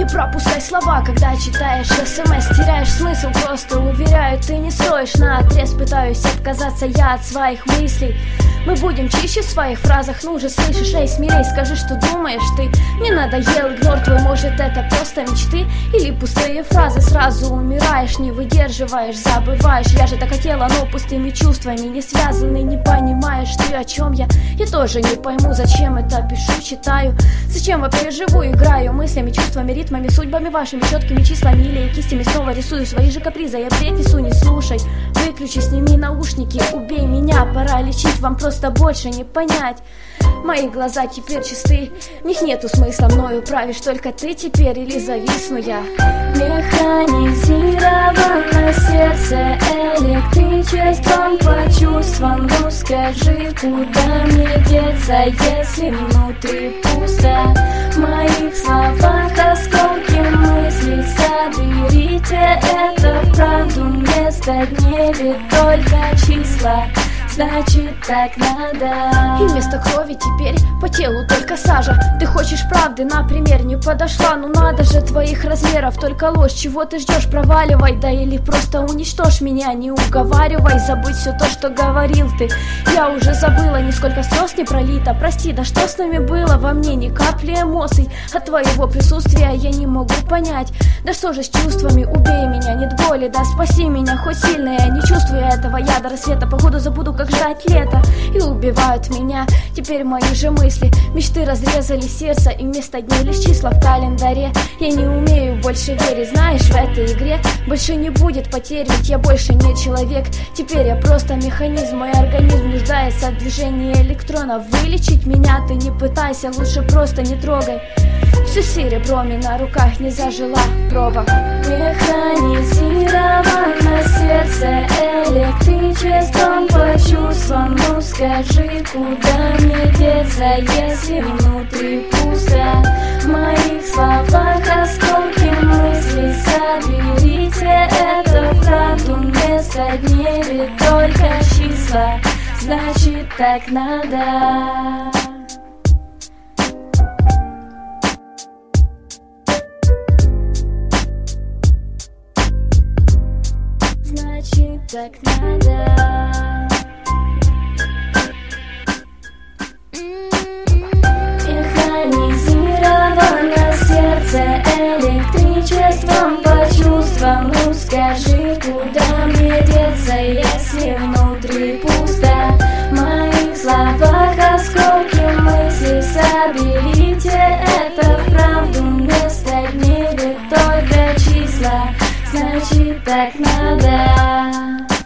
пропускай слова, когда читаешь СМС, теряешь смысл, просто уверяю, ты не стоишь. Наотрез пытаюсь отказаться я от своих мыслей. Мы будем чище в своих фразах, ну же слышишь, эй, смелей, скажи, что думаешь ты. Мне надоел игнор твой, может это просто мечты или пустые фразы. Сразу умираешь, не выдерживаешь, забываешь. Я же так хотела, но пустыми чувствами не связаны. Не понимаешь ты, о чем я тоже не пойму, зачем это пишу, читаю. Зачем вообще живу, играю мыслями, чувствами, ритмами, судьбами вашими, четкими числами или кистями снова рисую свои же капризы. Я бред несу, не слушай, выключи, сними наушники, убей меня, пора лечить, вам просто больше не понять. Мои глаза теперь чисты, в них нету смысла, мною правишь только ты теперь или зависну я. Механизировано сердце электричеством по чувствам. Ну скажи, куда мне деться, если внутри пусто? В моих словах осколки мыслей, соберите это в правду. Вместо дней ведь только числа, значит так надо. И вместо крови теперь по телу только сажа. Ты хочешь правды, например, не подошла. Ну надо же твоих размеров, только ложь. Чего ты ждешь, проваливай, да или просто уничтожь меня. Не уговаривай, забудь все то, что говорил ты. Я уже забыла, нисколько слез не пролито. Прости, да что с нами было, во мне ни капли эмоций. От твоего присутствия я не могу понять. Да что же с чувствами, убей меня, нет боли, да спаси меня, хоть сильно я не чувствую этого. Я до рассвета походу забуду, как ждать лето. И убивают меня теперь мои же мысли. Мечты разрезали сердце, и вместо дней лишь числа в календаре. Я не умею больше верить, знаешь, в этой игре больше не будет потерь, ведь я больше не человек. Теперь я просто механизм, мой организм нуждается в движении электронов. Вылечить меня ты не пытайся, лучше просто не трогай. Все серебром и на руках не зажила проба. Механизировано сердце электричеством по чувствам. Ну скажи, куда мне деться, если внутри пусто? В моих словах осколки мыслей, соберите это в правду. Вместо дней ведь только числа, значит так надо. Значит так надо. Механизировано сердце электричеством по чувствам. Ну скажи, куда мне деться, если внутри пусто? В моих словах осколки мыслей, соберите это в правду. Вместо дней ведь только числа, значит так надо.